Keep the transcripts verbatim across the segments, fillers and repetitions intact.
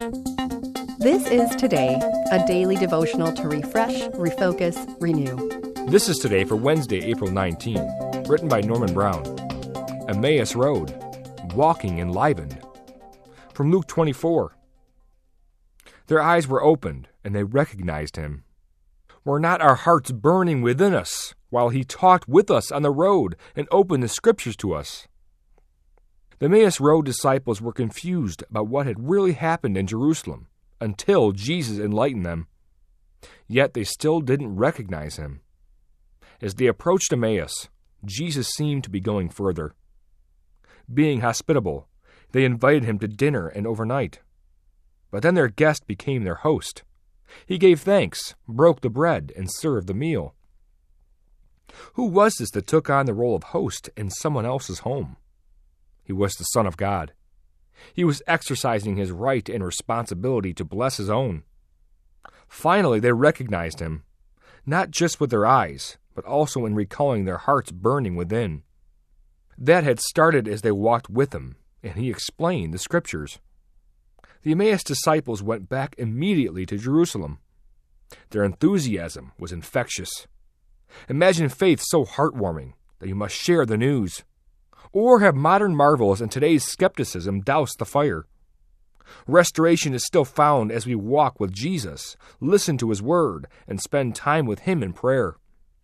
This is Today, a daily devotional to refresh, refocus, renew. This is Today for Wednesday, April nineteenth, written by Norman Brown. Emmaus Road, walking enlivened. From Luke twenty-four. Their eyes were opened, and they recognized him. Were not our hearts burning within us while he talked with us on the road and opened the Scriptures to us? The Emmaus Road disciples were confused about what had really happened in Jerusalem until Jesus enlightened them. Yet they still didn't recognize him. As they approached Emmaus, Jesus seemed to be going further. Being hospitable, they invited him to dinner and overnight. But then their guest became their host. He gave thanks, broke the bread, and served the meal. Who was this that took on the role of host in someone else's home? He was the Son of God. He was exercising his right and responsibility to bless his own. Finally, they recognized him, not just with their eyes, but also in recalling their hearts burning within. That had started as they walked with him, and he explained the Scriptures. The Emmaus disciples went back immediately to Jerusalem. Their enthusiasm was infectious. Imagine faith so heartwarming that you must share the news. Or have modern marvels and today's skepticism douse the fire. Restoration is still found as we walk with Jesus, listen to his word, and spend time with him in prayer.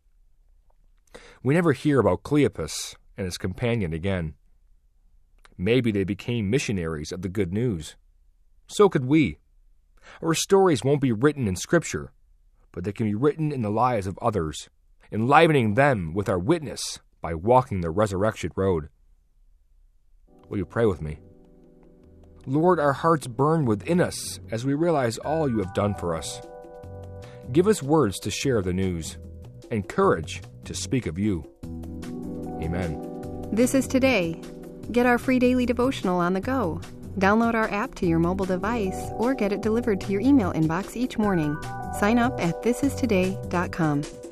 We never hear about Cleopas and his companion again. Maybe they became missionaries of the good news. So could we. Our stories won't be written in Scripture, but they can be written in the lives of others, enlivening them with our witness by walking the resurrection road. Will you pray with me? Lord, our hearts burn within us as we realize all you have done for us. Give us words to share the news and courage to speak of you. Amen. This is Today. Get our free daily devotional on the go. Download our app to your mobile device or get it delivered to your email inbox each morning. Sign up at this is today dot com.